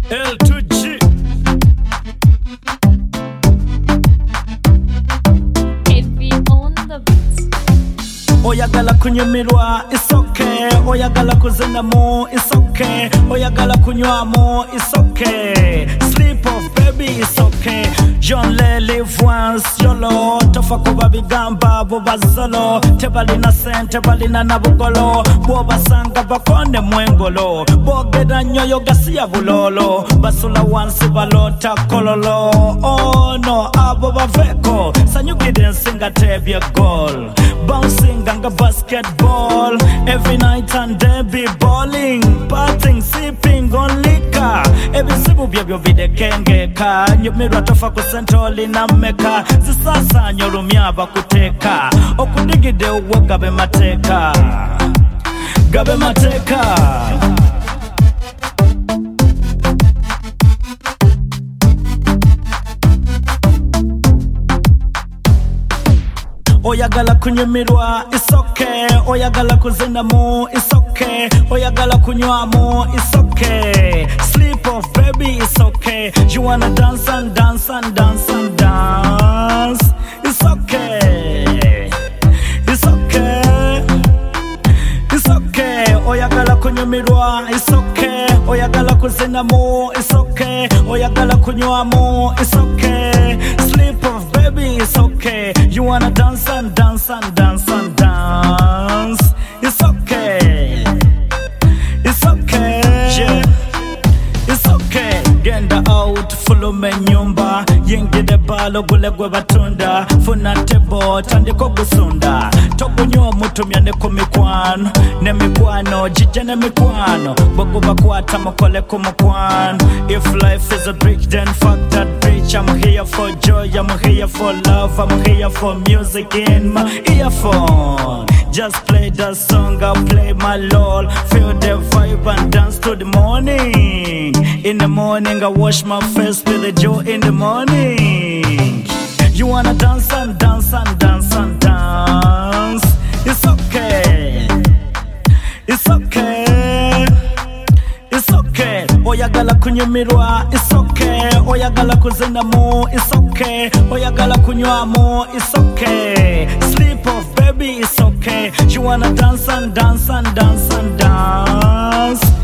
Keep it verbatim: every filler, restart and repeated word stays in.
L two G. Heavy on the beats. Oyagala kunyumirwa, it's okay. Oyagala kuzinamo, it's okay. Oyagala kunywamo, it's okay. Sleep off, baby, it's okay. John le live once, yolo. Tofa kuba bigamba, boba zolo. Tebalina sen, tebalina nabugolo. Boba sanga bakonde mwengolo. Bogeda nyoyo gasia bulolo. Basula wansi balota kololo. Oh no, abo baveko. Sanyuki dancing a tebia goal. Bouncing ganga basketball. Every night and day be balling. Partying, sipping on liquor. Every sibu byabyo vide kengeka. Nyumirwa tofa kusentoli na meka. Zisasa nyorumya bakuteka. Okudigide uwe gabe mateka. Gabe mateka. Oyagala kunyumirwa, it's okay. Oyagala kuzinamo, it's okay. Oyagala kunywamo, it's okay. Sleep off, baby, it's okay. You wanna dance and dance and dance and dance. It's okay. It's okay. It's okay. Oyagala kunyumirwa, it's okay. Oyagala kuzinamo, it's okay. Oyagala kunywamo, it's okay. Sleep off, baby, it's okay. You wanna dance and dance and dance and dance. It's okay. It's okay. Yeah. It's okay. Genda out, follow me nyumba. Yengi de balo gule gwe batunda. Funa tebo, tandiko gusunda. Toku nyo mutu myane kumikwano. Ne mikwano, jije ne mikwano. Bogu bakwata mokole kumukwano. If life is a bridge, then fuck that bridge. I'm here for joy, I'm here for love. I'm here for music in my earphone. Just play that song, I'll play my lol. Feel the vibe and dance to the morning. In the morning, I wash my face with the joy in the morning. You wanna dance and dance and dance and dance. It's okay. It's okay. It's okay. Oyagala kunyumirwa, it's okay. Oyagala kuzinamo, it's okay. Oyagala kunywamo, it's okay. Sleep off, baby, it's okay. You wanna dance and dance and dance and dance.